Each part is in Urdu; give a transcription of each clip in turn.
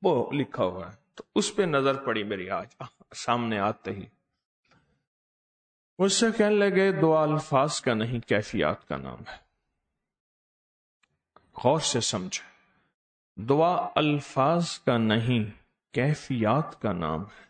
وہ لکھا ہوا ہے، تو اس پہ نظر پڑی میری آج سامنے آتے ہی۔ مجھ سے کہنے لگے دعا الفاظ کا نہیں کیفیات کا نام ہے۔ غور سے سمجھے، دعا الفاظ کا نہیں کیفیات کا نام ہے۔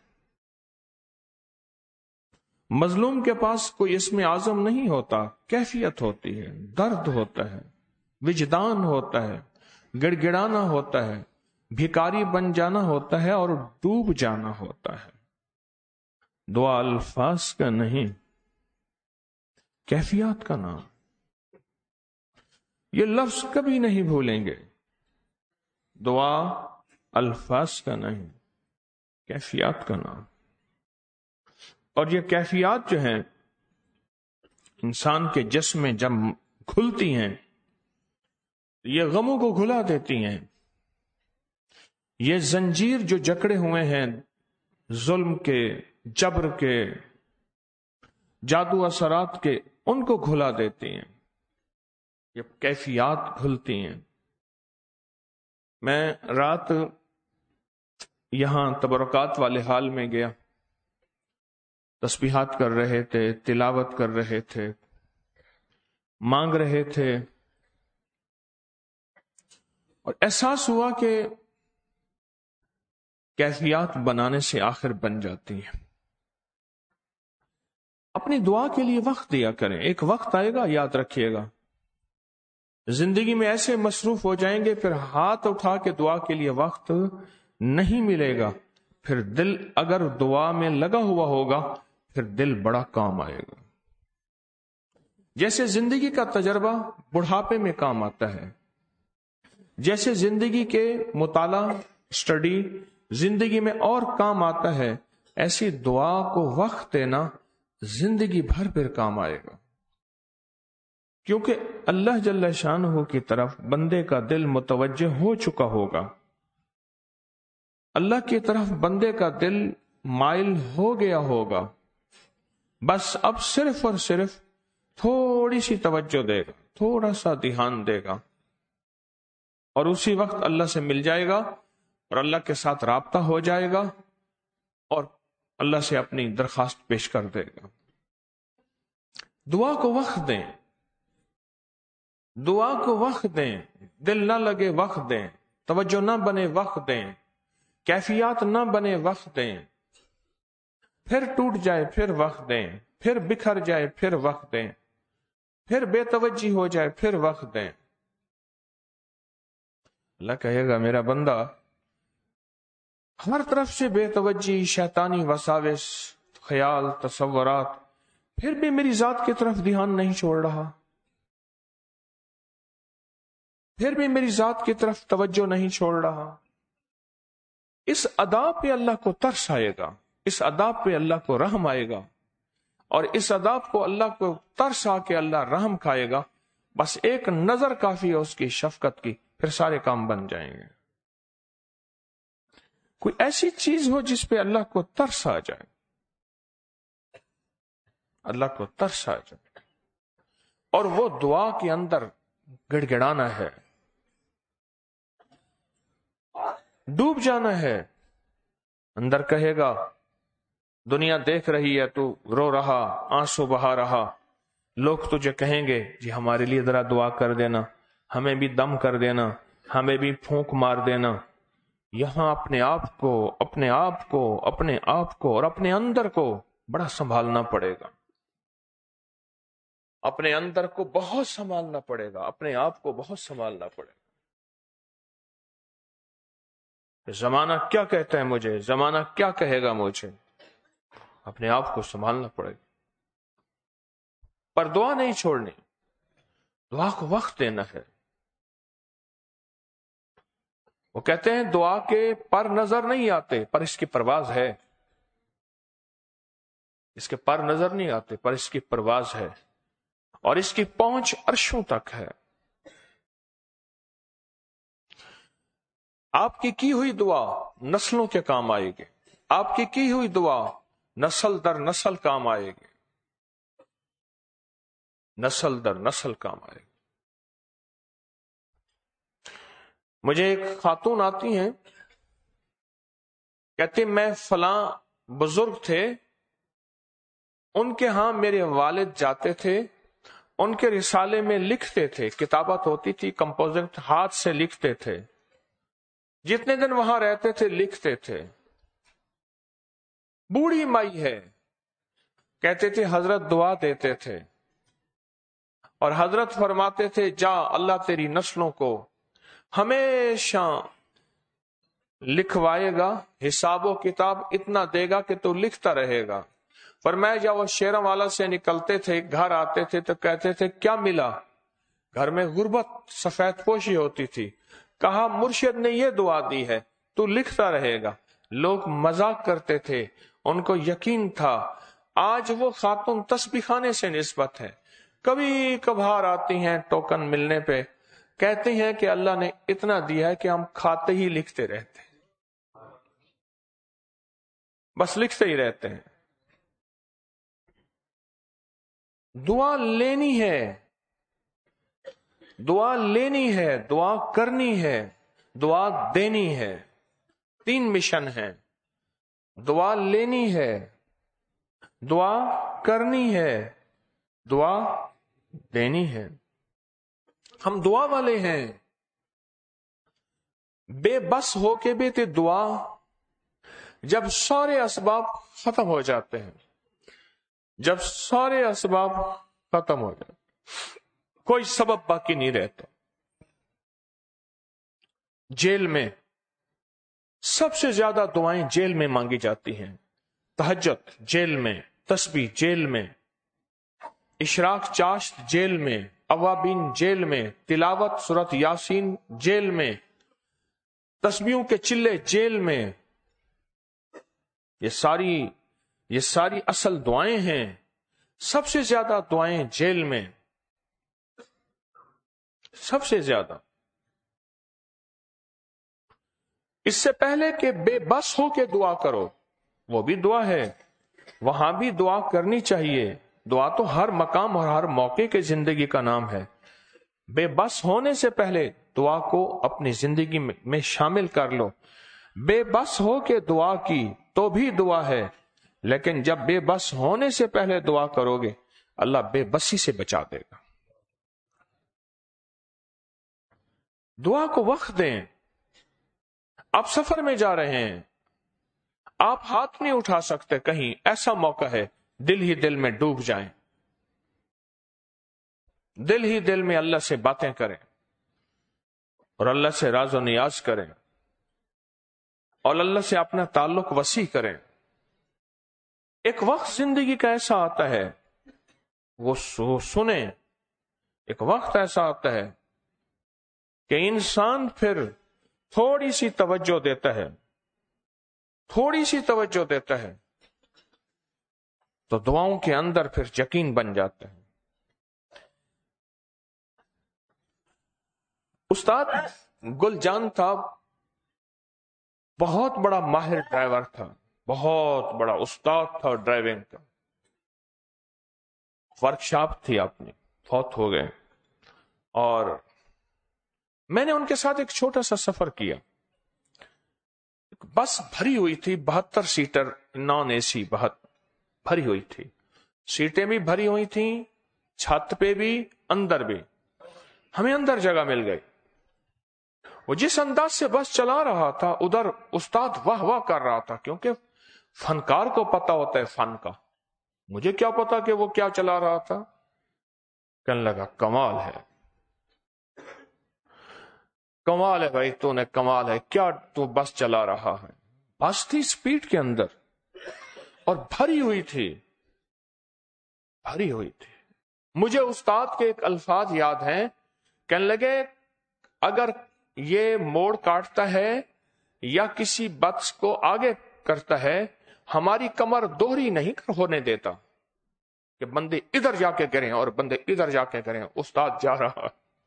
مظلوم کے پاس کوئی اسم اعظم نہیں ہوتا، کیفیت ہوتی ہے، درد ہوتا ہے، وجدان ہوتا ہے، گڑ گڑانا ہوتا ہے، بھکاری بن جانا ہوتا ہے اور ڈوب جانا ہوتا ہے۔ دعا الفاظ کا نہیں کیفیات کا نام۔ یہ لفظ کبھی نہیں بھولیں گے، دعا الفاظ کا نہیں کیفیات کا نام۔ اور یہ کیفیات جو ہیں انسان کے جسم میں جب کھلتی ہیں، یہ غموں کو گھلا دیتی ہیں۔ یہ زنجیر جو جکڑے ہوئے ہیں ظلم کے، جبر کے، جادو اثرات کے، ان کو گھلا دیتی ہیں۔ یہ کیفیات کھلتی ہیں۔ میں رات یہاں تبرکات والے حال میں گیا، تسبیحات کر رہے تھے، تلاوت کر رہے تھے، مانگ رہے تھے، اور احساس ہوا کہ کیفیات بنانے سے آخر بن جاتی ہیں۔ اپنی دعا کے لیے وقت دیا کریں، ایک وقت آئے گا، یاد رکھیے گا، زندگی میں ایسے مصروف ہو جائیں گے، پھر ہاتھ اٹھا کے دعا کے لیے وقت نہیں ملے گا۔ پھر دل اگر دعا میں لگا ہوا ہوگا، پھر دل بڑا کام آئے گا۔ جیسے زندگی کا تجربہ بڑھاپے میں کام آتا ہے، جیسے زندگی کے مطالعہ، اسٹڈی زندگی میں اور کام آتا ہے، ایسی دعا کو وقت دینا زندگی بھر پھر کام آئے گا۔ کیونکہ اللہ جل شانہ کی طرف بندے کا دل متوجہ ہو چکا ہوگا، اللہ کی طرف بندے کا دل مائل ہو گیا ہوگا، بس اب صرف اور صرف تھوڑی سی توجہ دے گا، تھوڑا سا دھیان دے گا، اور اسی وقت اللہ سے مل جائے گا اور اللہ کے ساتھ رابطہ ہو جائے گا اور اللہ سے اپنی درخواست پیش کر دے گا۔ دعا کو وقت دیں، دعا کو وقت دیں، دل نہ لگے وقت دیں، توجہ نہ بنے وقت دیں، کیفیات نہ بنے وقت دیں، پھر ٹوٹ جائے پھر وقت دیں، پھر بکھر جائے پھر وقت دیں، پھر بے توجہ ہو جائے پھر وقت دیں۔ اللہ کہے گا میرا بندہ ہر طرف سے بے توجہی، شیطانی وساوس، خیال، تصورات، پھر بھی میری ذات کی طرف دھیان نہیں چھوڑ رہا، پھر بھی میری ذات کی طرف توجہ نہیں چھوڑ رہا۔ اس ادا پہ اللہ کو ترس آئے گا، اس ادا پہ اللہ کو رحم آئے گا، اور اس ادا کو اللہ کو ترس آ کے اللہ رحم کھائے گا۔ بس ایک نظر کافی ہے اس کی شفقت کی، پھر سارے کام بن جائیں گے۔ کوئی ایسی چیز ہو جس پہ اللہ کو ترس آ جائے، اللہ کو ترس آ جائے، اور وہ دعا کے اندر گڑ گڑانا ہے، ڈوب جانا ہے۔ اندر کہے گا دنیا دیکھ رہی ہے، تو رو رہا، آنسو بہا رہا، لوگ تجھے کہیں گے جی ہمارے لیے ذرا دعا کر دینا، ہمیں بھی دم کر دینا، ہمیں بھی پھونک مار دینا۔ یہاں اپنے آپ کو اور اپنے اندر کو بڑا سنبھالنا پڑے گا، اپنے اندر کو بہت سنبھالنا پڑے گا، اپنے آپ کو بہت سنبھالنا پڑے گا۔ زمانہ کیا کہتا ہے مجھے، زمانہ کیا کہے گا مجھے، اپنے آپ کو سنبھالنا پڑے گا۔ پر دعا نہیں چھوڑنی، دعا کو وقت دینا ہے۔ وہ کہتے ہیں دعا کے پر نظر نہیں آتے، پر اس کی پرواز ہے۔ اس کے پر نظر نہیں آتے، پر اس کی پرواز ہے، اور اس کی پہنچ عرشوں تک ہے۔ آپ کی ہوئی دعا نسلوں کے کام آئے گی، آپ کی ہوئی دعا نسل در نسل کام آئے گی، نسل در نسل کام آئے گی۔ مجھے ایک خاتون آتی ہیں، کہتے میں فلاں بزرگ تھے، ان کے ہاں میرے والد جاتے تھے، ان کے رسالے میں لکھتے تھے، کتابت ہوتی تھی، کمپوزنگ ہاتھ سے لکھتے تھے، جتنے دن وہاں رہتے تھے لکھتے تھے۔ بوڑھی مائی ہے، کہتے تھے حضرت دعا دیتے تھے، اور حضرت فرماتے تھے جا اللہ تیری نسلوں کو ہمیشہ لکھوائے گا، حساب و کتاب اتنا دے گا کہ تو لکھتا رہے گا۔ فرمایا جب وہ شیروں والا سے نکلتے تھے، گھر آتے تھے تو کہتے تھے کیا ملا؟ گھر میں غربت، سفید پوشی ہوتی تھی۔ کہا مرشد نے یہ دعا دی ہے تو لکھتا رہے گا۔ لوگ مذاق کرتے تھے، ان کو یقین تھا۔ آج وہ خاتون تسبیح خانے سے نسبت ہے، کبھی کبھار آتی ہیں ٹوکن ملنے پہ، کہتے ہیں کہ اللہ نے اتنا دیا ہے کہ ہم کھاتے ہی لکھتے رہتے ہیں، بس لکھتے ہی رہتے ہیں۔ دعا لینی ہے، دعا لینی ہے، دعا کرنی ہے، دعا دینی ہے۔ 3 مشن ہیں، دعا لینی ہے، دعا کرنی ہے، دعا دینی ہے۔ ہم دعا والے ہیں، بے بس ہو کے بھی تے دعا، جب سارے اسباب ختم ہو جاتے ہیں، جب سارے اسباب ختم ہو جاتے، کوئی سبب باقی نہیں رہتا۔ جیل میں سب سے زیادہ دعائیں جیل میں مانگی جاتی ہیں، تہجد جیل میں، تسبیح جیل میں، اشراق چاشت جیل میں، اوابین جیل میں، تلاوت سورۃ یاسین جیل میں، تسبیحوں کے چلے جیل میں۔ یہ ساری اصل دعائیں ہیں۔ سب سے زیادہ دعائیں جیل میں، سب سے زیادہ۔ اس سے پہلے کہ بے بس ہو کے دعا کرو، وہ بھی دعا ہے، وہاں بھی دعا کرنی چاہیے۔ دعا تو ہر مقام اور ہر موقع کے زندگی کا نام ہے۔ بے بس ہونے سے پہلے دعا کو اپنی زندگی میں شامل کر لو۔ بے بس ہو کے دعا کی تو بھی دعا ہے، لیکن جب بے بس ہونے سے پہلے دعا کرو گے اللہ بے بسی سے بچا دے گا۔ دعا کو وقت دیں۔ آپ سفر میں جا رہے ہیں، آپ ہاتھ نہیں اٹھا سکتے، کہیں ایسا موقع ہے دل ہی دل میں ڈوب جائیں، دل ہی دل میں اللہ سے باتیں کریں اور اللہ سے راز و نیاز کریں اور اللہ سے اپنا تعلق وسیع کریں۔ ایک وقت زندگی کا ایسا آتا ہے، وہ سنیں، ایک وقت ایسا آتا ہے کہ انسان پھر تھوڑی سی توجہ دیتا ہے، تھوڑی سی توجہ دیتا ہے تو دعاؤں کے اندر پھر یقین بن جاتا ہے۔ استاد گل جان تھا، بہت بڑا ماہر ڈرائیور تھا، بہت بڑا استاد تھا ڈرائیونگ کا، ورکشاپ تھی اپنی، فوت ہو گئے۔ اور میں نے ان کے ساتھ ایک چھوٹا سا سفر کیا، بس بھری ہوئی تھی، 72 سیٹر نان اے سی، بہت بھری ہوئی تھی، سیٹیں بھی بھری ہوئی تھیں، چھت پہ بھی، اندر بھی۔ ہمیں اندر جگہ مل گئی۔ وہ جس انداز سے بس چلا رہا تھا، ادھر استاد واہ واہ کر رہا تھا، کیونکہ فنکار کو پتا ہوتا ہے فن کا، مجھے کیا پتا کہ وہ کیا چلا رہا تھا۔ کہنے لگا کمال ہے، کمال ہے بھائی، تو نے کمال ہے، کیا تو بس چلا رہا ہے۔ بس تھی سپیڈ کے اندر اور بھری ہوئی تھی، بھری ہوئی تھی۔ مجھے استاد کے ایک الفاظ یاد ہیں، کہنے لگے اگر یہ موڑ کاٹتا ہے یا کسی بس کو آگے کرتا ہے، ہماری کمر دوہری نہیں ہونے دیتا کہ بندے ادھر جا کے گریں اور بندے ادھر جا کے گریں۔ استاد جا رہا،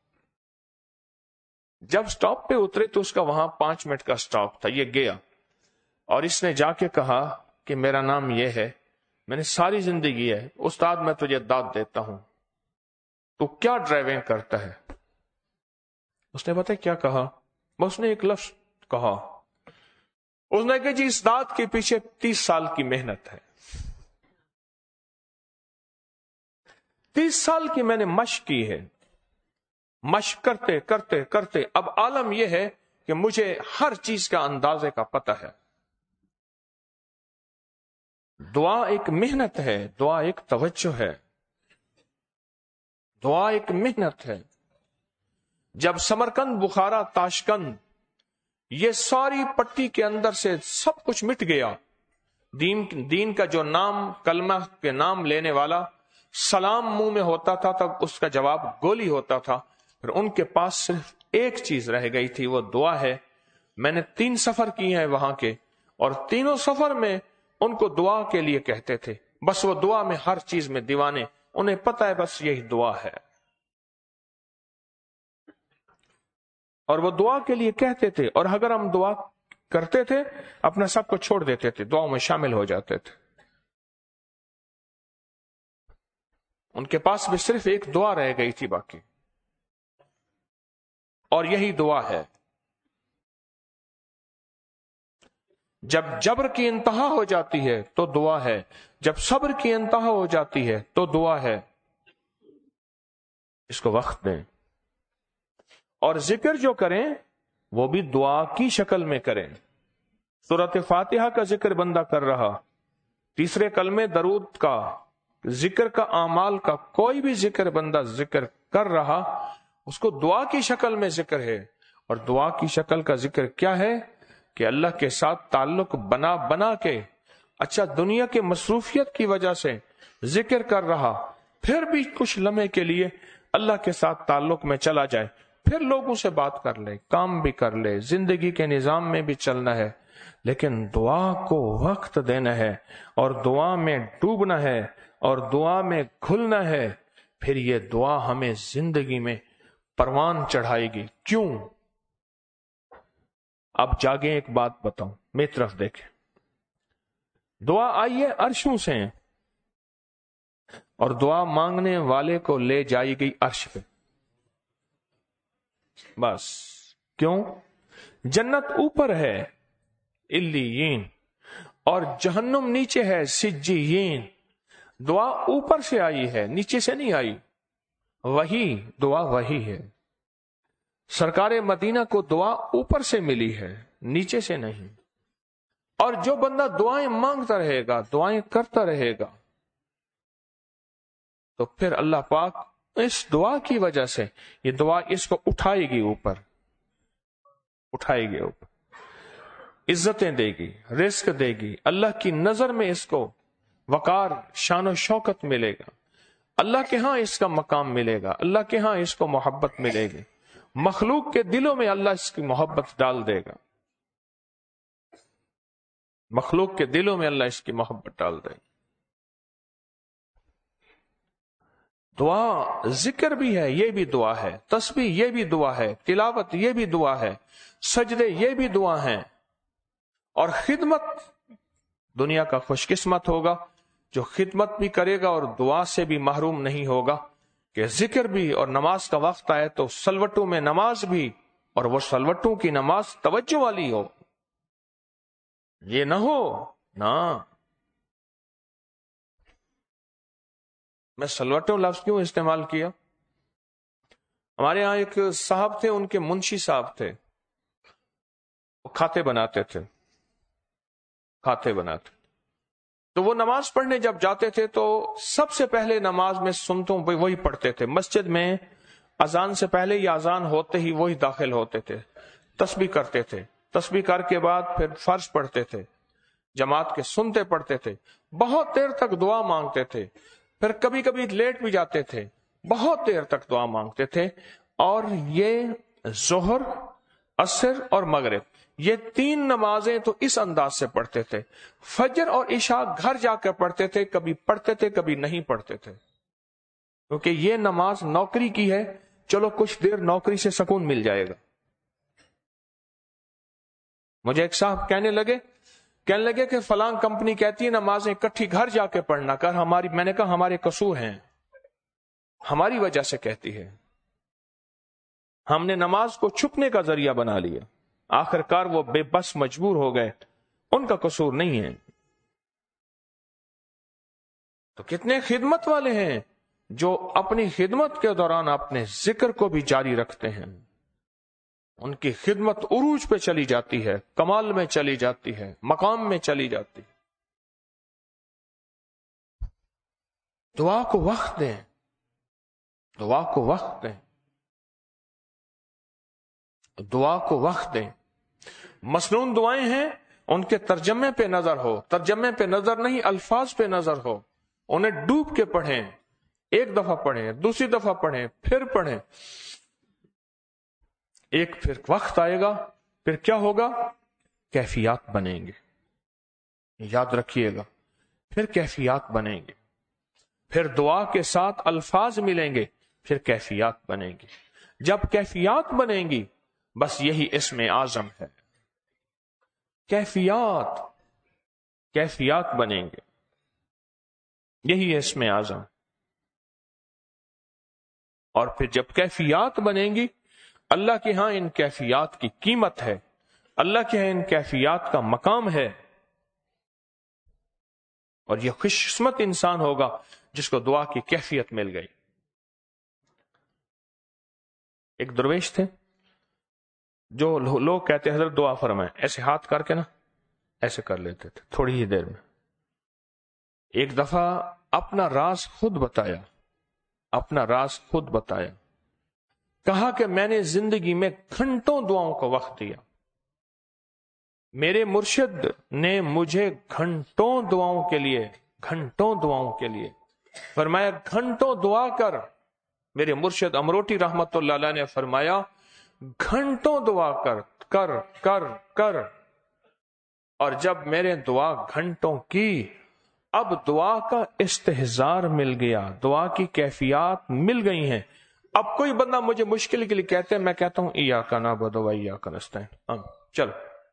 جب سٹاپ پہ اترے تو اس کا وہاں 5 منٹ کا سٹاپ تھا، یہ گیا اور اس نے جا کے کہا کہ میرا نام یہ ہے، میں نے ساری زندگی ہے استاد، میں تجھے داد دیتا ہوں، تو کیا ڈرائیونگ کرتا ہے؟ اس نے پتہ کیا کہا؟ بس نے ایک لفظ کہا، اس نے کہا جی اس دانت کے پیچھے 30 سال کی محنت ہے، 30 سال کی میں نے مشق کی ہے، مشق کرتے کرتے کرتے اب عالم یہ ہے کہ مجھے ہر چیز کا اندازے کا پتہ ہے۔ دعا ایک محنت ہے، دعا ایک توجہ ہے، دعا ایک محنت ہے۔ جب سمرقند، بخارا، تاشقند یہ ساری پٹی کے اندر سے سب کچھ مٹ گیا، دین کا جو نام، کلمہ کے نام لینے والا سلام منہ میں ہوتا تھا تب اس کا جواب گولی ہوتا تھا، پھر ان کے پاس صرف ایک چیز رہ گئی تھی، وہ دعا ہے۔ میں نے 3 سفر کیے ہیں وہاں کے، اور تینوں سفر میں ان کو دعا کے لیے کہتے تھے، بس وہ دعا میں ہر چیز میں دیوانے، انہیں پتہ ہے بس یہی دعا ہے، اور وہ دعا کے لیے کہتے تھے، اور اگر ہم دعا کرتے تھے اپنا سب کو چھوڑ دیتے تھے، دعاؤں میں شامل ہو جاتے تھے۔ ان کے پاس بھی صرف ایک دعا رہ گئی تھی باقی، اور یہی دعا ہے۔ جب جبر کی انتہا ہو جاتی ہے تو دعا ہے، جب صبر کی انتہا ہو جاتی ہے تو دعا ہے۔ اس کو وقت دیں، اور ذکر جو کریں وہ بھی دعا کی شکل میں کریں۔ سورۃ فاتحہ کا ذکر بندہ کر رہا، تیسرے کلمے درود کا، ذکر کا، اعمال کا کوئی بھی ذکر بندہ ذکر کر رہا، اس کو دعا کی شکل میں ذکر ہے۔ اور دعا کی شکل کا ذکر کیا ہے کہ اللہ کے ساتھ تعلق بنا بنا کے، اچھا دنیا کے مصروفیت کی وجہ سے ذکر کر رہا، پھر بھی کچھ لمحے کے لیے اللہ کے ساتھ تعلق میں چلا جائے، پھر لوگوں سے بات کر لے، کام بھی کر لے، زندگی کے نظام میں بھی چلنا ہے، لیکن دعا کو وقت دینا ہے، اور دعا میں ڈوبنا ہے، اور دعا میں کھلنا ہے، پھر یہ دعا ہمیں زندگی میں پروان چڑھائے گی۔ کیوں؟ اب جاگیں، ایک بات بتاؤں، میری طرف دیکھیں، دعا آئی ہے عرشوں سے، اور دعا مانگنے والے کو لے جائی گئی عرش پہ، بس۔ کیوں؟ جنت اوپر ہے علیین، اور جہنم نیچے ہے سجین۔ دعا اوپر سے آئی ہے، نیچے سے نہیں آئی، وہی دعا وہی ہے۔ سرکار مدینہ کو دعا اوپر سے ملی ہے، نیچے سے نہیں۔ اور جو بندہ دعائیں مانگتا رہے گا، دعائیں کرتا رہے گا، تو پھر اللہ پاک اس دعا کی وجہ سے یہ دعا اس کو اٹھائے گی اوپر، اٹھائے گی اوپر، عزتیں دے گی، رزق دے گی، اللہ کی نظر میں اس کو وقار، شان و شوکت ملے گا، اللہ کے ہاں اس کا مقام ملے گا، اللہ کے ہاں اس کو محبت ملے گی، مخلوق کے دلوں میں اللہ اس کی محبت ڈال دے گا، مخلوق کے دلوں میں اللہ اس کی محبت ڈال دے گا۔ دعا ذکر بھی ہے، یہ بھی دعا ہے، تسبیح یہ بھی دعا ہے، تلاوت یہ بھی دعا ہے، سجدے یہ بھی دعا ہیں، اور خدمت، دنیا کا خوش قسمت ہوگا جو خدمت بھی کرے گا اور دعا سے بھی محروم نہیں ہوگا، کہ ذکر بھی اور نماز کا وقت آئے تو سلوٹوں میں نماز بھی، اور وہ سلوٹوں کی نماز توجہ والی ہو، یہ نہ ہو نا۔ میں سلوٹوں لفظ کیوں استعمال کیا؟ ہمارے ہاں ایک صاحب تھے، ان کے منشی صاحب تھے، وہ کھاتے بناتے تھے، کھاتے بناتے، تو وہ نماز پڑھنے جب جاتے تھے تو سب سے پہلے نماز میں سنتوں وہی پڑھتے تھے، مسجد میں اذان سے پہلے یا اذان ہوتے ہی وہی داخل ہوتے تھے، تسبیح کرتے تھے، تسبیح کر کے بعد پھر فرض پڑھتے تھے، جماعت کے سنتے پڑھتے تھے، بہت دیر تک دعا مانگتے تھے، پھر کبھی کبھی لیٹ بھی جاتے تھے، بہت دیر تک دعا مانگتے تھے۔ اور یہ ظہر، عصر اور مغرب، یہ 3 نمازیں تو اس انداز سے پڑھتے تھے۔ فجر اور عشاء گھر جا کر پڑھتے تھے، کبھی پڑھتے تھے کبھی نہیں پڑھتے تھے، کیونکہ یہ نماز نوکری کی ہے، چلو کچھ دیر نوکری سے سکون مل جائے گا۔ مجھے ایک صاحب کہنے لگے کہ فلاں کمپنی کہتی ہے نمازیں اکٹھی گھر جا کے پڑھنا کر، میں نے کہا ہمارے قصور ہیں، ہماری وجہ سے کہتی ہے، ہم نے نماز کو چھپنے کا ذریعہ بنا لیا، آخر کار وہ بے بس مجبور ہو گئے उनका कसूर नहीं है। तो कितने खिदमत वाले हैं जो अपनी खिदमत के दौरान अपने जिक्र को भी जारी रखते हैं। उनकी खिदमत उरूज पे चली जाती है, कमाल में चली जाती है, मकाम में चली जाती है। दुआ को वक्त दें, दुआ को वक्त दें, दुआ को वक्त दें। मसनून दुआएं हैं, उनके तर्जमे पे नजर हो, तर्जमे पे नजर नहीं अल्फाज पे नजर हो। उन्हें डूब के पढ़ें, एक दफा पढ़ें, दूसरी दफा पढ़ें, फिर पढ़ें। फिर वक्त आएगा, फिर क्या होगा? कैफियत बनेंगे। याद रखिएगा, फिर कैफियत बनेंगे, फिर दुआ के साथ अल्फाज मिलेंगे, फिर कैफियत बनेंगी। जब कैफियत बनेंगी, बस यही इसमें आजम है। कैफियत बनेंगे, यही है इसमें आजम। और फिर जब कैफियत बनेंगी, अल्लाह के यहां इन कैफियत की कीमत है, अल्लाह के यहां इन कैफियत का मकाम है। और यह खुशकिस्मत इंसान होगा जिसको दुआ की कैफियत मिल गई। एक दरवेश थे जो लोग कहते हजरत दुआ फरमाए, ऐसे हाथ करके ना ऐसे कर लेते थे थोड़ी ही देर में। एक दफा अपना राज खुद बताया, अपना राज खुद बताया। कहा कि मैंने जिंदगी में घंटों दुआओं का वक्त दिया, मेरे मुर्शिद ने मुझे घंटों दुआओं के लिए फरमाया, घंटों दुआ कर। मेरे मुर्शिद अमरोटी रहमतुल्लाह अलैह ने फरमाया, घंटों दुआ कर कर कर कर। और जब मैंने दुआ घंटों की, अब दुआ का इस्तेहजार मिल गया, दुआ की कैफियत मिल गई हैं। अब कोई बंदा मुझे मुश्किल के लिए कहते हैं, मैं कहता हूं इय्याका नअबुदु व इय्याका नस्तईन। चलो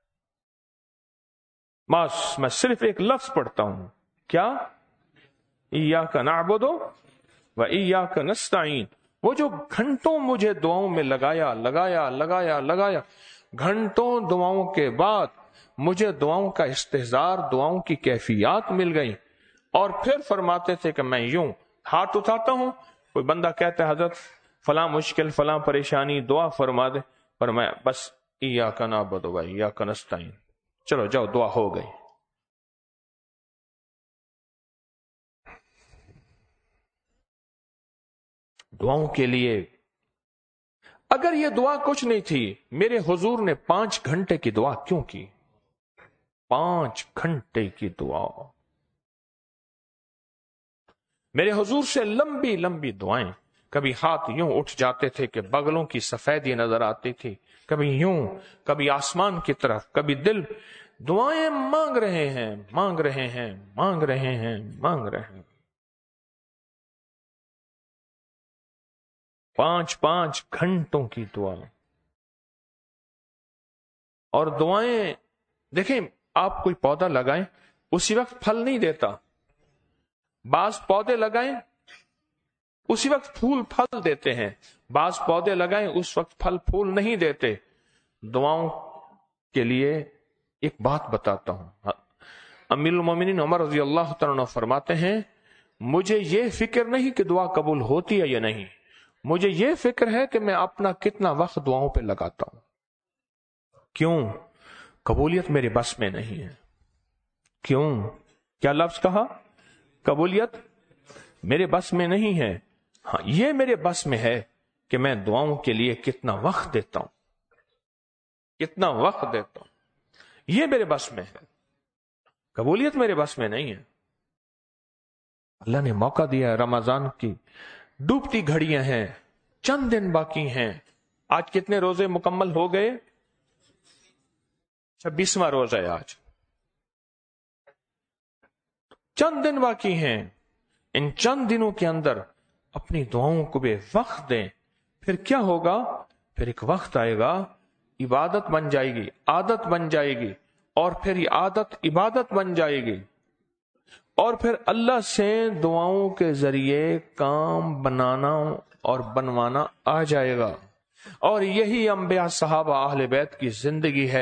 बस मैं सिर्फ एक लफ्ज पढ़ता हूं, क्या? इय्याका नअबुदु व इय्याका नस्तईन। वो जो घंटों मुझे दुआओं में लगाया, घंटों दुआओं के बाद मुझे दुआओं का इस्तेहजार, दुआओं की कैफियत मिल गई। और फिर फरमाते थे कि मैं यूं हाथ उठाता हूं, कोई बंदा कहता है हजरत फलां मुश्किल, फलां परेशानी, दुआ फरमा दे, पर मैं बस इय्याका नअबुदु व इय्याका नस्तईन, चलो जाओ दुआ हो गई। दुआओं के लिए अगर ये दुआ कुछ नहीं थी, मेरे हुजूर ने 5 घंटे की दुआ क्यों की? 5 घंटे की दुआ। मेरे हुजूर से लंबी लंबी दुआएं। कभी हाथ यूं उठ जाते थे कि बगलों की सफेदी नजर आती थी, कभी यूं, कभी आसमान की तरफ, कभी दिल। दुआएं मांग रहे हैं, मांग रहे हैं, मांग रहे हैं, मांग रहे हैं। 5 घंटों की दुआ। और दुआएं देखें, आप कोई पौधा लगाएं, उसी वक्त फल नहीं देता। बाज पौधे लगाएं, उसी वक्त फूल फल देते हैं। बाज पौधे लगाएं, उस वक्त फल फूल नहीं देते। दुआओं के लिए एक बात बताता हूं। अमीरुल मोमिनीन उमर रज़ी अल्लाह तआला अन्हु फरमाते हैं, मुझे ये फिक्र नहीं कि दुआ कबूल होती है या नहीं, मुझे ये फिक्र है कि मैं अपना कितना वक्त दुआओं पे लगाता हूं। क्यों? कबूलियत मेरे बस में नहीं है। क्यों? क्या लफ्ज कहा? कबूलियत मेरे बस में नहीं है। हाँ, ये मेरे बस में है कि मैं दुआओं के लिए कितना वक्त देता हूं, कितना वक्त देता हूं, ये मेरे बस में है। कबूलियत मेरे बस में नहीं है। अल्लाह ने मौका दिया है, रमजान की डूबती घड़ियां हैं, चंद दिन बाकी हैं। आज कितने रोजे मुकम्मल हो गए? 26वां रोजा है आज। चंद दिन बाकी हैं। इन चंद दिनों के अंदर अपनी दुआओं को भी वक्त दें। फिर क्या होगा? फिर एक वक्त आएगा, इबादत बन जाएगी, आदत बन जाएगी, और फिर ये आदत इबादत बन जाएगी। और फिर अल्लाह से दुआओं के जरिए काम बनाना और बनवाना आ जाएगा। और यही अंबिया सहाबा अहले बैत की जिंदगी है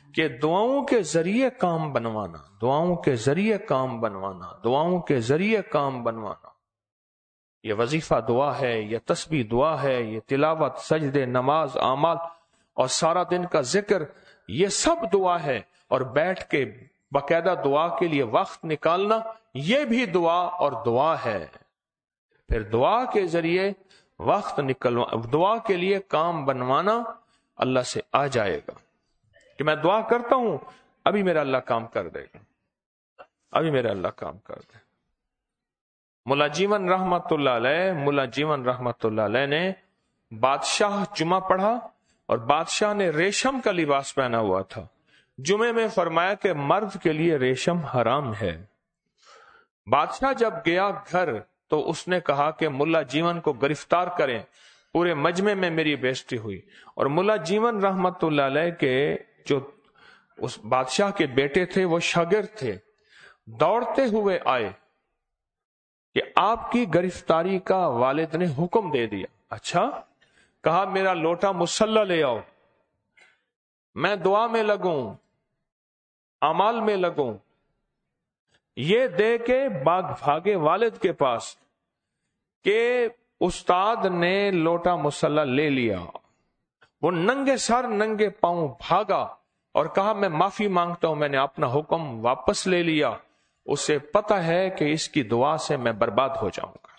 کہ دعاؤں کے ذریعے کام بنوانا، دعاؤں کے ذریعے کام بنوانا، دعاؤں کے ذریعے کام بنوانا، یہ وظیفہ دعا ہے، یہ تسبیح دعا ہے، یہ تلاوت، سجدے، نماز، اعمال اور سارا دن کا ذکر، یہ سب دعا ہے۔ اور بیٹھ کے باقاعدہ دعا کے لیے وقت نکالنا، یہ بھی دعا اور دعا ہے۔ پھر دعا کے ذریعے وقت دعا کے لیے کام بنوانا اللہ سے آ جائے گا کہ میں دعا کرتا ہوں، ابھی میرا اللہ کام کر دے گا، ابھی میرا اللہ کام کر دے گا۔ ملا جیون رحمت اللہ علیہ نے بادشاہ جمعہ پڑھا اور بادشاہ نے ریشم کا لباس پہنا ہوا تھا۔ جمعے میں فرمایا کہ مرد کے لیے ریشم حرام ہے۔ بادشاہ جب گیا گھر تو اس نے کہا کہ ملا جیون کو گرفتار کریں، پورے مجمع میں میری بےزتی ہوئی۔ اور ملا جیون رحمت اللہ علیہ کے جو اس بادشاہ کے بیٹے تھے وہ شاگرد تھے، دوڑتے ہوئے آئے کہ آپ کی گرفتاری کا والد نے حکم دے دیا۔ اچھا، کہا میرا لوٹا مصلی لے آؤ، میں دعا میں لگوں، اعمال میں لگوں۔ یہ دے کے بھاگے والد کے پاس کہ استاد نے لوٹا مصلی لے لیا۔ وہ ننگے سر ننگے پاؤں بھاگا اور کہا میں معافی مانگتا ہوں، میں نے اپنا حکم واپس لے لیا۔ اسے پتہ ہے کہ اس کی دعا سے میں برباد ہو جاؤں گا۔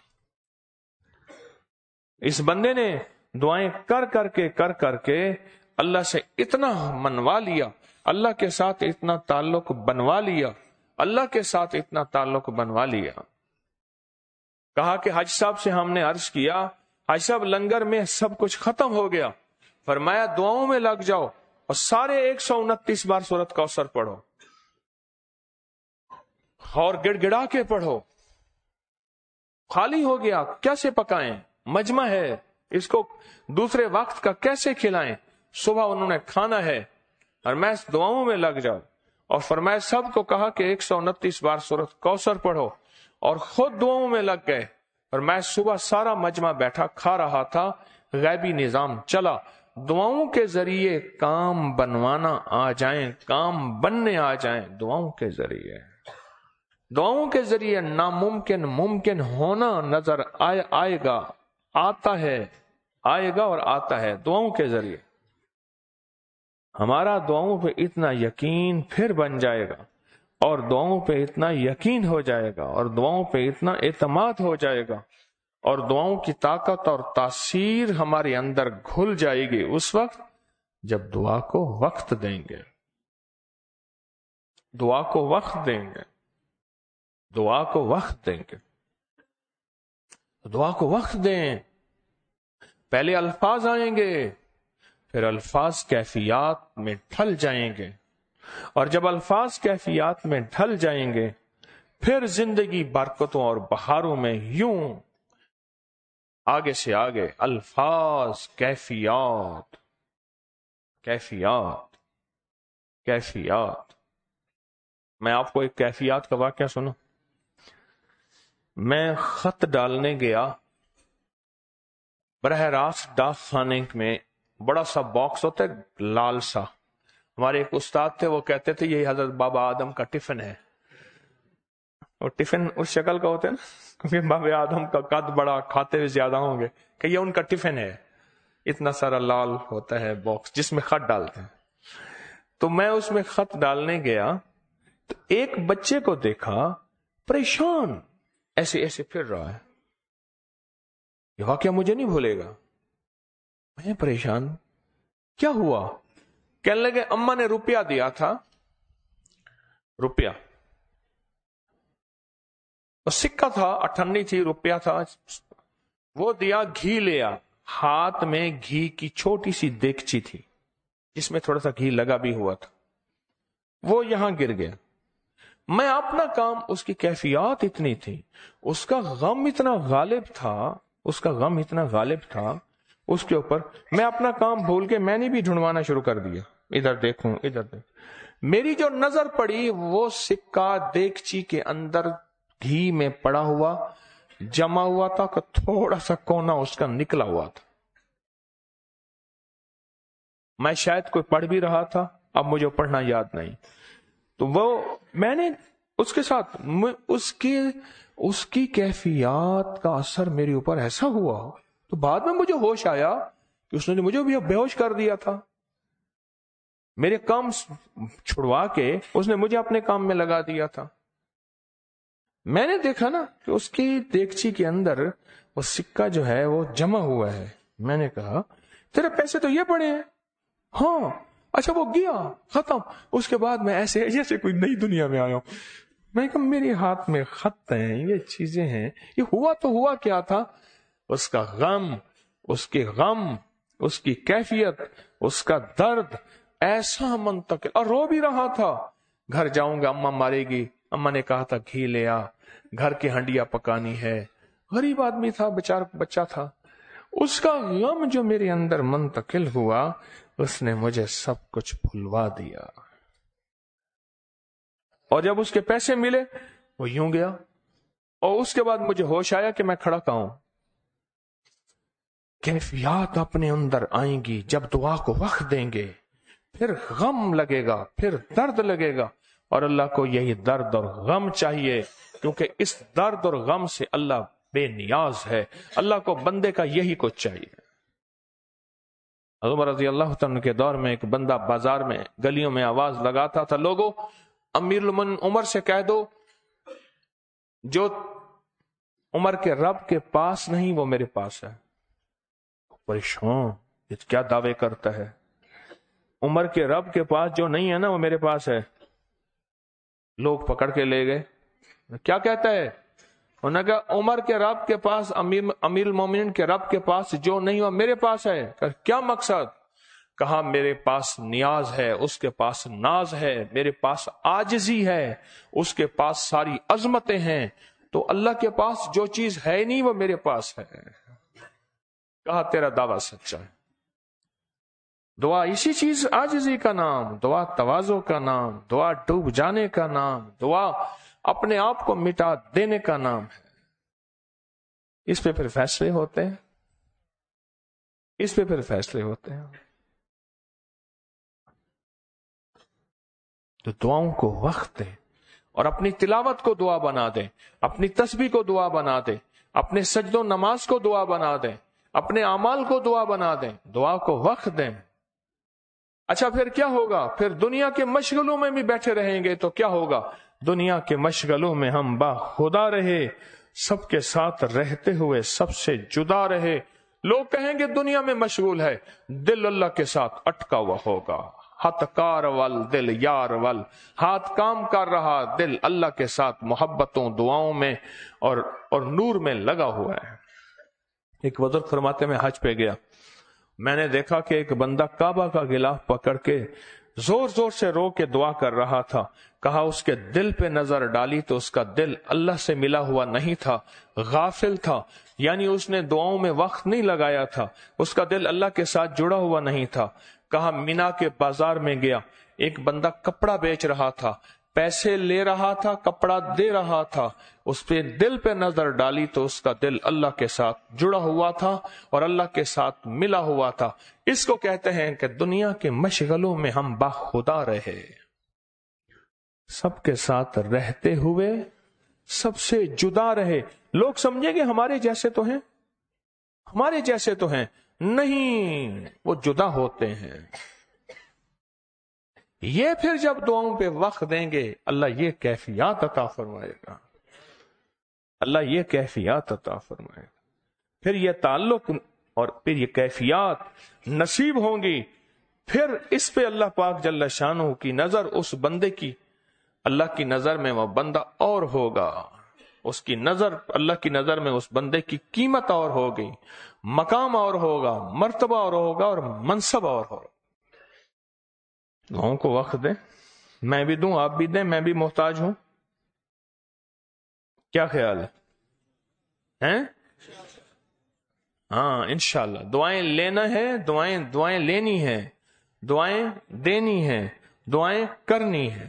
اس بندے نے دعائیں کر کے اللہ سے اتنا منوا لیا، اللہ کے ساتھ اتنا تعلق بنوا لیا، اللہ کے ساتھ اتنا تعلق بنوا لیا۔ کہا کہ حاج صاحب سے ہم نے عرض کیا، حاج صاحب لنگر میں سب کچھ ختم ہو گیا۔ فرمایا دعاؤں میں لگ جاؤ اور سارے 129 بار سورۃ کوثر پڑھو اور گڑ گڑا کے پڑھو۔ خالی ہو گیا، کیسے پکائیں؟ مجمع ہے، اس کو دوسرے وقت کا کیسے کھلائیں؟ صبح انہوں نے کھانا ہے، اور میں دعاؤں میں لگ جاؤ۔ اور فرمایا سب کو کہا کہ 129 بار سورۃ کوثر پڑھو، اور خود دعاؤں میں لگ گئے۔ اور میں صبح سارا مجمع بیٹھا کھا رہا تھا، غیبی نظام چلا۔ دعاؤں کے ذریعے کام بنوانا آ جائیں، کام بننے آ جائیں، دعاؤں کے ذریعے، دعاؤں کے ذریعے ناممکن ممکن ہونا نظر آئے گا، آتا ہے، آئے گا اور آتا ہے دعاؤں کے ذریعے۔ ہمارا دعاؤں پہ اتنا یقین پھر بن جائے گا، اور دعاؤں پہ اتنا یقین ہو جائے گا، اور دعاؤں پہ اتنا اعتماد ہو جائے گا، اور دعاؤں کی طاقت اور تاثیر ہمارے اندر گھل جائے گی اس وقت جب دعا کو وقت دیں گے، دعا کو وقت دیں گے، دعا کو وقت دیں گے، دعا کو وقت دیں۔ پہلے الفاظ آئیں گے، پھر الفاظ کیفیات میں ڈھل جائیں گے، اور جب الفاظ کیفیات میں ڈھل جائیں گے پھر زندگی برکتوں اور بہاروں میں یوں آگے سے آگے الفاظ، کیفیات، کیفیات، کیفیات۔ میں آپ کو ایک کیفیات کا واقعہ سنوں۔ میں خط ڈالنے گیا، براہ راست ڈاک خانے میں بڑا سا باکس ہوتا ہے لال سا، ہمارے ایک استاد تھے، وہ کہتے تھے یہ حضرت بابا آدم کا ٹفن ہے۔ اور ٹفن اس شکل کا ہوتا ہے نا، کیونکہ بابا آدم کا قد بڑا، کھاتے ہوئے زیادہ ہوں گے، کہ یہ ان کا ٹفن ہے۔ اتنا سارا لال ہوتا ہے باکس جس میں خط ڈالتے ہیں۔ تو میں اس میں خط ڈالنے گیا تو ایک بچے کو دیکھا پریشان، ایسے ایسے پھر رہا ہے۔ یہ واقعہ مجھے نہیں بھولے گا۔ میں پریشان، کیا ہوا؟ کہنے لگے اماں نے روپیہ دیا تھا، روپیہ، اور سکہ تھا، اٹھنی تھی، روپیہ تھا، وہ دیا، گھی لیا، ہاتھ میں گھی کی چھوٹی سی دیگچی تھی جس میں تھوڑا سا گھی لگا بھی ہوا تھا، وہ یہاں گر گیا۔ میں اپنا کام، اس کی کیفیات اتنی تھی، اس کا غم اتنا غالب تھا، اس کا غم اتنا غالب تھا اس کے اوپر، میں اپنا کام بھول کے میں نے بھی ڈھونڈوانا شروع کر دیا، ادھر دیکھوں ادھر دیکھوں۔ میری جو نظر پڑی وہ سکہ دیگچی کے اندر گھی میں پڑا ہوا جمع ہوا تھا کہ تھوڑا سا کونا اس کا نکلا ہوا تھا۔ میں شاید کوئی پڑھ بھی رہا تھا اب مجھے پڑھنا یاد نہیں. تو وہ میں نے اس کے ساتھ اس کی کیفیات کا اثر میرے اوپر ایسا ہوا. تو بعد میں مجھے ہوش آیا کہ اس نے مجھے بھی بے ہوش کر دیا تھا. میرے کام چھڑوا کے اس نے مجھے اپنے کام میں لگا دیا تھا. میں نے دیکھا نا کہ اس کی دیگچی کے اندر وہ سکہ جو ہے وہ جمع ہوا ہے. میں نے کہا تیرے پیسے تو یہ پڑے ہیں. ہاں. اچھا وہ گیا ختم. اس کے بعد میں ایسے جیسے کوئی نئی دنیا میں آیا ہوں. میں کہا میرے ہاتھ میں خط ہیں, یہ چیزیں ہیں, یہ ہوا تو ہوا کیا تھا. اس کا غم, اس کے غم, اس کی کیفیت, اس کا درد ایسا منتقل, اور رو بھی رہا تھا. گھر جاؤں گا اماں مارے گی, اماں نے کہا تھا گھی لے آ, گھر کی ہنڈیاں پکانی ہے. غریب آدمی تھا, بیچارہ بچہ تھا. اس کا غم جو میرے اندر منتقل ہوا, اس نے مجھے سب کچھ بھلوا دیا. اور جب اس کے پیسے ملے وہ یوں گیا. اور اس کے بعد مجھے ہوش آیا کہ میں کھڑا کہاں ہوں. کیفیات اپنے اندر آئیں گی جب دعا کو وقت دیں گے, پھر غم لگے گا, پھر درد لگے گا. اور اللہ کو یہی درد اور غم چاہیے, کیونکہ اس درد اور غم سے اللہ بے نیاز ہے. اللہ کو بندے کا یہی کچھ چاہیے. عمر رضی اللہ تعالیٰ کے دور میں ایک بندہ بازار میں گلیوں میں آواز لگاتا تھا, لوگوں امیر المومنین عمر سے کہہ دو جو عمر کے رب کے پاس نہیں وہ میرے پاس ہے. پریشان, یہ کیا دعوے کرتا ہے. عمر کے رب کے پاس جو نہیں ہے نا وہ میرے پاس ہے. لوگ پکڑ کے لے گئے. کیا کہتا ہے؟ انہوں نے کہا عمر کے رب کے پاس, امیر المومنین کے رب کے پاس جو نہیں وہ میرے پاس ہے. کیا مقصد؟ کہا میرے پاس نیاز ہے, اس کے پاس ناز ہے. میرے پاس عاجزی ہے, اس کے پاس ساری عظمتیں ہیں. تو اللہ کے پاس جو چیز ہے نہیں وہ میرے پاس ہے. کہا تیرا دعویٰ سچا ہے. دعا اسی چیز, عاجزی کا نام, دعا تواضع کا نام, دعا ڈوب جانے کا نام, دعا اپنے آپ کو مٹا دینے کا نام ہے. اس پہ پھر فیصلے ہوتے ہیں, اس پہ پھر فیصلے ہوتے ہیں. تو دعاؤں کو وقت دیں, اور اپنی تلاوت کو دعا بنا دیں, اپنی تسبیح کو دعا بنا دیں, اپنے سجد و نماز کو دعا بنا دیں, اپنے اعمال کو دعا بنا دیں. دعا کو وقت دیں. اچھا پھر کیا ہوگا؟ پھر دنیا کے مشغلوں میں بھی بیٹھے رہیں گے تو کیا ہوگا؟ دنیا کے مشغلوں میں ہم با خدا رہے, سب کے ساتھ رہتے ہوئے سب سے جدا رہے. لوگ کہیں گے دنیا میں مشغول ہے, دل اللہ کے ساتھ اٹکا ہوا ہوگا. ہاتھ کار ول دل یار ول, ہاتھ کام کر رہا, دل اللہ کے ساتھ محبتوں دعاؤں میں اور نور میں لگا ہوا ہے. ایک بزرگ فرماتے میں حج پہ گیا, میں نے دیکھا کہ ایک بندہ کعبہ کا غلاف پکڑ کے زور زور سے رو کے دعا کر رہا تھا. کہا اس کے دل پہ نظر ڈالی تو اس کا دل اللہ سے ملا ہوا نہیں تھا, غافل تھا. یعنی اس نے دعاؤں میں وقت نہیں لگایا تھا, اس کا دل اللہ کے ساتھ جڑا ہوا نہیں تھا. کہا مینا کے بازار میں گیا, ایک بندہ کپڑا بیچ رہا تھا, پیسے لے رہا تھا, کپڑا دے رہا تھا. اس پہ دل پہ نظر ڈالی تو اس کا دل اللہ کے ساتھ جڑا ہوا تھا اور اللہ کے ساتھ ملا ہوا تھا. اس کو کہتے ہیں کہ دنیا کے مشغلوں میں ہم باخدا رہے, سب کے ساتھ رہتے ہوئے سب سے جدا رہے. لوگ سمجھیں گے ہمارے جیسے تو ہیں, ہمارے جیسے تو ہیں. نہیں, وہ جدا ہوتے ہیں. یہ پھر جب دعاؤں پہ وقت دیں گے اللہ یہ کیفیات عطا فرمائے گا, اللہ یہ کیفیات عطا فرمائے گا. پھر یہ تعلق اور پھر یہ کیفیات نصیب ہوں گی. پھر اس پہ اللہ پاک جل شانہ کی نظر اس بندے کی, اللہ کی نظر میں وہ بندہ اور ہوگا, اس کی نظر, اللہ کی نظر میں اس بندے کی قیمت اور ہوگی, مقام اور ہوگا, مرتبہ اور ہوگا, اور منصب اور ہوگا. لوگوں کو وقت دیں, میں بھی دوں, آپ بھی دیں, میں بھی محتاج ہوں. کیا خیال ہے؟ ہاں انشاءاللہ. دعائیں لینا ہے, دعائیں لینی ہے, دعائیں دینی ہے, دعائیں کرنی ہے.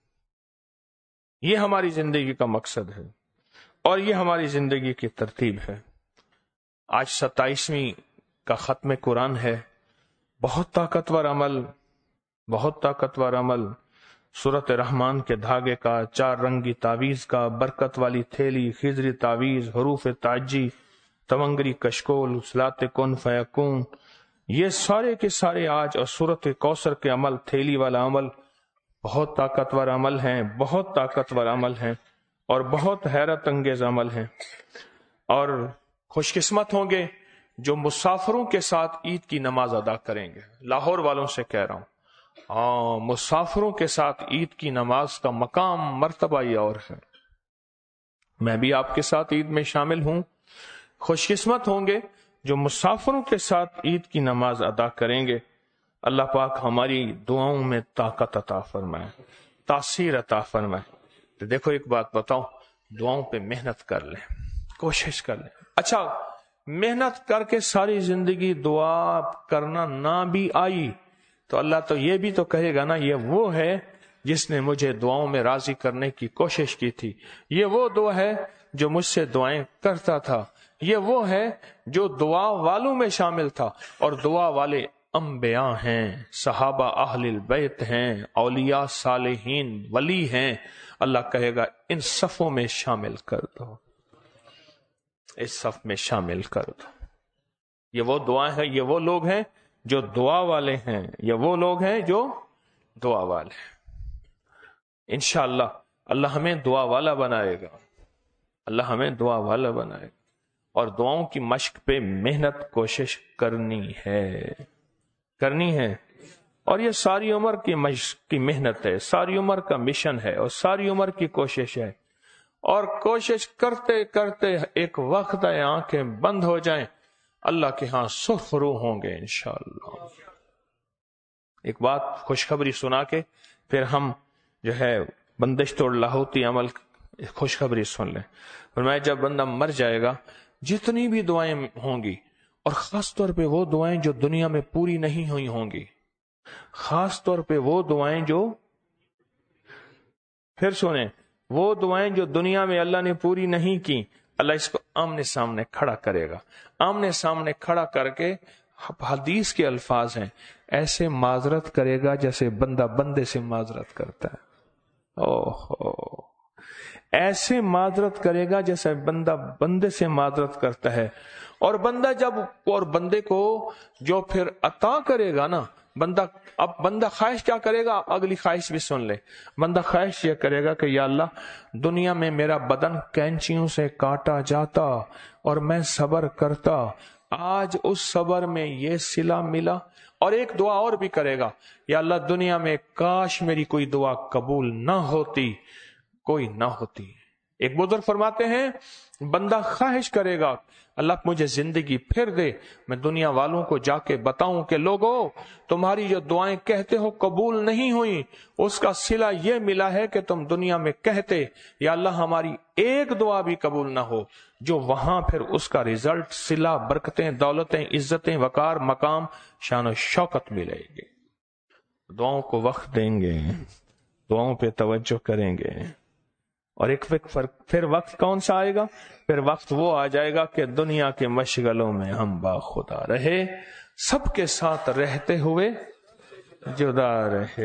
یہ ہماری زندگی کا مقصد ہے اور یہ ہماری زندگی کی ترتیب ہے. آج 27ویں کا ختم قرآن ہے, بہت طاقتور عمل, بہت طاقتور عمل، سورت رحمان کے دھاگے کا، 4 رنگی تعویذ کا، برکت والی تھیلی، خضری تعویذ، حروف تعجی، تونگری کشکول، صلاۃ کن فیکون، یہ سارے کے سارے آج، اور سورت کوثر کے عمل، تھیلی والا عمل، بہت طاقتور عمل ہیں، بہت طاقتور عمل ہیں اور بہت حیرت انگیز عمل ہیں۔ اور خوش قسمت ہوں گے جو مسافروں کے ساتھ عید کی نماز ادا کریں گے۔ لاہور والوں سے کہہ رہا ہوں، مسافروں کے ساتھ عید کی نماز کا مقام، مرتبہ یہ اور ہے۔ میں بھی آپ کے ساتھ عید میں شامل ہوں۔ خوش قسمت ہوں گے جو مسافروں کے ساتھ عید کی نماز ادا کریں گے۔ اللہ پاک ہماری دعاؤں میں طاقت عطا فرمائے، تاثیر عطا فرمائے۔ تو دیکھو ایک بات بتاؤں، دعاؤں پہ محنت کر لیں، کوشش کر لیں۔ اچھا، محنت کر کے ساری زندگی دعا کرنا نہ بھی آئی تو اللہ تو یہ بھی تو کہے گا نا، یہ وہ ہے جس نے مجھے دعاؤں میں راضی کرنے کی کوشش کی تھی، یہ وہ دعا ہے جو مجھ سے دعائیں کرتا تھا، یہ وہ ہے جو دعا والوں میں شامل تھا۔ اور دعا والے انبیاء ہیں، صحابہ اہل البیت ہیں، اولیاء صالحین ولی ہیں۔ اللہ کہے گا ان صفوں میں شامل کر دو، اس صف میں شامل کر دو۔ یہ وہ دعائیں ہیں، یہ وہ لوگ ہیں جو دعا والے ہیں، یہ وہ لوگ ہیں جو دعا والے ہیں۔ انشاءاللہ اللہ ہمیں دعا والا بنائے گا، اللہ ہمیں دعا والا بنائے گا۔ اور دعاؤں کی مشق پہ محنت، کوشش کرنی ہے۔ اور یہ ساری عمر کی مشق کی محنت ہے، ساری عمر کا مشن ہے، اور ساری عمر کی کوشش ہے۔ اور کوشش کرتے کرتے ایک وقت ہے آنکھیں بند ہو جائیں، اللہ کے ہاں سرخرو ہوں گے انشاءاللہ۔ ایک بات خوشخبری سنا کے پھر ہم جو ہے بندش توڑ لاہوتی عمل خوشخبری سن لیں۔ فرمایا جب بندہ مر جائے گا، جتنی بھی دعائیں ہوں گی، اور خاص طور پہ وہ دعائیں جو دنیا میں پوری نہیں ہوئی ہوں گی، خاص طور پہ وہ دعائیں جو، پھر سنیں، وہ دعائیں جو دنیا میں اللہ نے پوری نہیں کی، اللہ اس کو آمنے سامنے کھڑا کرے گا۔ آمنے سامنے کھڑا کر کے، حدیث کے الفاظ ہیں، ایسے معذرت کرے گا جیسے بندہ بندے سے معذرت کرتا ہے۔ ایسے معذرت کرے گا جیسے بندہ بندے سے معذرت کرتا ہے۔ اور بندہ جب، اور بندے کو جو پھر عطا کرے گا نا، بندہ خواہش کیا کرے گا؟ اگلی خواہش بھی سن لے۔ بندہ خواہش یہ کرے گا کہ یا اللہ، دنیا میں میرا بدن کینچیوں سے کاٹا جاتا اور میں صبر کرتا، آج اس صبر میں یہ صلہ ملا۔ اور ایک دعا اور بھی کرے گا، یا اللہ دنیا میں کاش میری کوئی دعا قبول نہ ہوتی، کوئی نہ ہوتی۔ ایک بزرگ فرماتے ہیں، بندہ خواہش کرے گا اللہ مجھے زندگی پھر دے، میں دنیا والوں کو جا کے بتاؤں کہ لوگو، تمہاری جو دعائیں کہتے ہو قبول نہیں ہوئی، اس کا صلہ یہ ملا ہے کہ تم دنیا میں کہتے یا اللہ ہماری ایک دعا بھی قبول نہ ہو، جو وہاں پھر اس کا رزلٹ، صلہ، برکتیں، دولتیں، عزتیں، وقار، مقام، شان و شوکت ملے گی۔ دعاؤں کو وقت دیں گے، دعاؤں پہ توجہ کریں گے۔ اور ایک پھر وقت کون سا آئے گا؟ پھر وقت وہ آ جائے گا کہ دنیا کے مشغلوں میں ہم باخدا رہے، سب کے ساتھ رہتے ہوئے جدا رہے،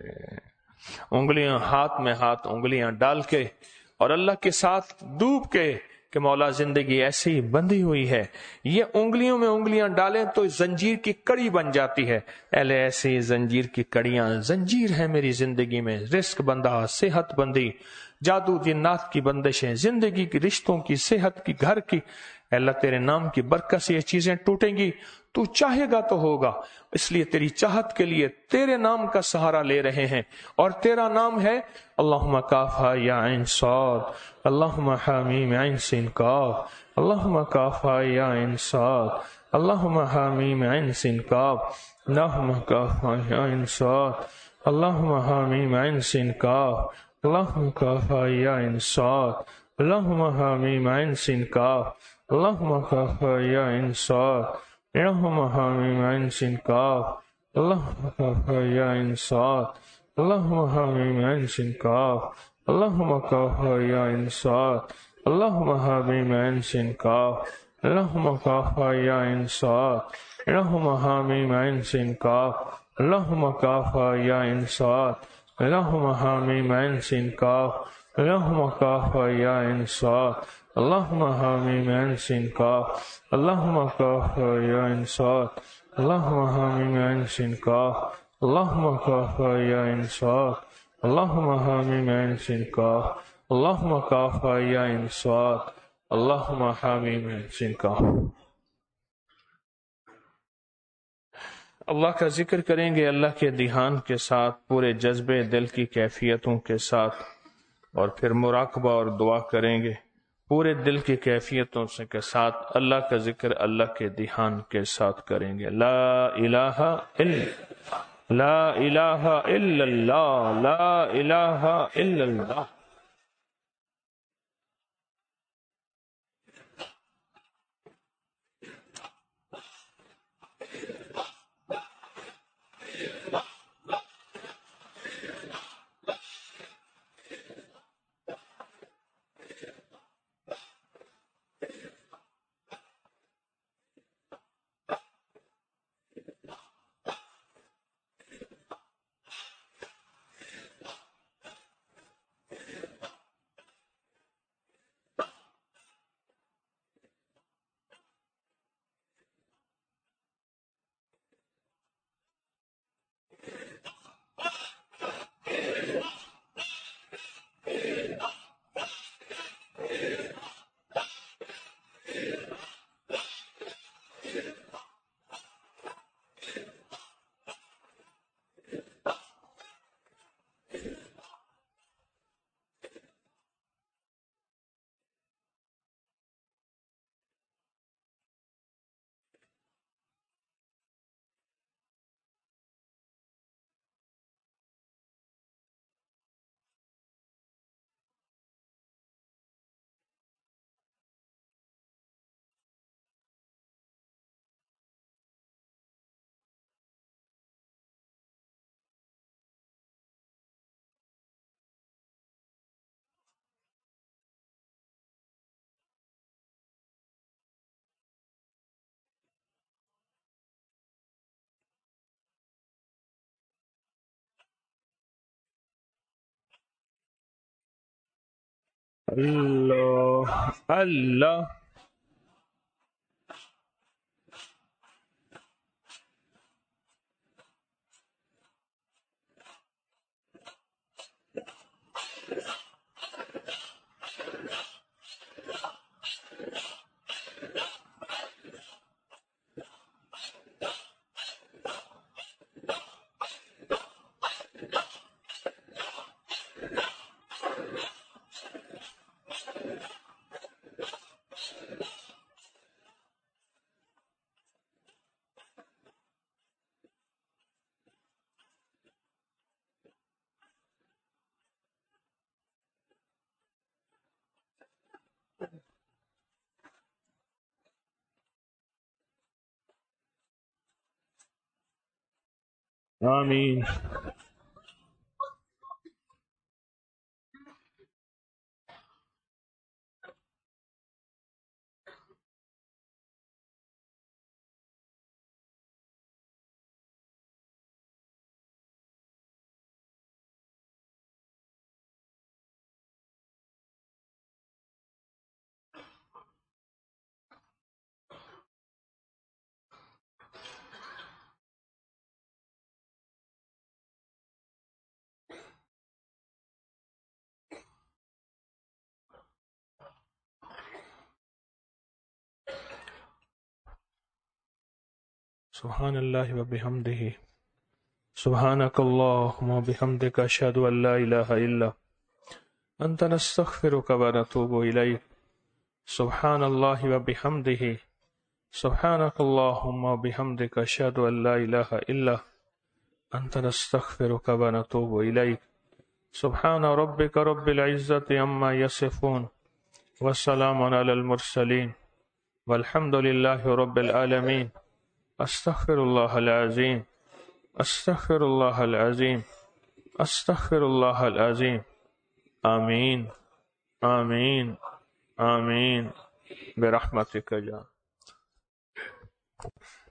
انگلیاں ہاتھ میں ہاتھ انگلیاں ڈال کے اور اللہ کے ساتھ ڈوب کے کہ مولا زندگی ایسے ہی بندھی ہوئی ہے، یہ انگلیوں میں انگلیاں ڈالیں تو زنجیر کی کڑی بن جاتی ہے۔ اہلے ایسے زنجیر کی کڑیاں، زنجیر ہے میری زندگی میں، رزق بندہ، صحت بندی، جادو جنات کی بندشیں، زندگی کی، رشتوں کی، صحت کی، گھر کی۔ اللہ تیرے نام کی برکت سے یہ چیزیں ٹوٹیں گی، تو چاہے گا تو ہوگا، اس لیے تیری چاہت کے لیے تیرے نام کا سہارا لے رہے ہیں۔ اور تیرا نام ہے اللہم کافا یا عین صاد، اللہم حامیم عین سین کاف، اللہم کافا یا عین صاد، اللہم حامیم عین سین کاف، اللہم کافا یا عین صاد، اللہم حامیم عین سین کاف، اللہم کافا یا عین صاد، اللہم حامیم عین سین کاف، اللہم کافا یا عین صاد، اللہم حامیم عین سین کاف، اللہم کافا یا عین صاد، اللہم حامیم عین سین کاف، اللہم کافا یا عین صاد، اللہم حامیم عین سین کاف، اللہم کافا یا عین صاد، اللہم حامیم عین سین کاف، اللهم كافا يا إنصات اللهم حاميم عين سين كاف اللهم كافا يا إنصات اللهم حاميم عين سين كاف اللهم كافا يا إنصات اللهم حاميم عين سين كاف اللهم كافا يا إنصات اللهم حاميم عين سين كاف اللهم كافا يا إنصات اللهم حاميم عين سين كاف. اللہ کا ذکر کریں گے اللہ کے دھیان کے ساتھ، پورے جذبے دل کی کیفیتوں کے ساتھ، اور پھر مراقبہ اور دعا کریں گے پورے دل کی کیفیتوں سے کے ساتھ. اللہ کا ذکر اللہ کے دھیان کے ساتھ کریں گے. لا الہ الا لا الہ الا اللہ لا الہ الا اللہ. اللہ اللہ آمین. سبحان اللہ وبحمدہ سبحانک اللہم وبحمدک اشہد ان لا الہ الا انت نستغفرک ونتوب الیک. سبحان اللہ وبحمدہ سبحانک اللہم وبحمدک اشہد ان لا الہ الا انت نستغفرک ونتوب الیک. سبحان ربک رب العزت عما یصفون والسلام علی المرسلین والحمد للہ رب العالمین. استغفر اللہ العظیم استغفر اللہ العظیم استغفر اللہ العظیم. آمین آمین آمین برحمتک یا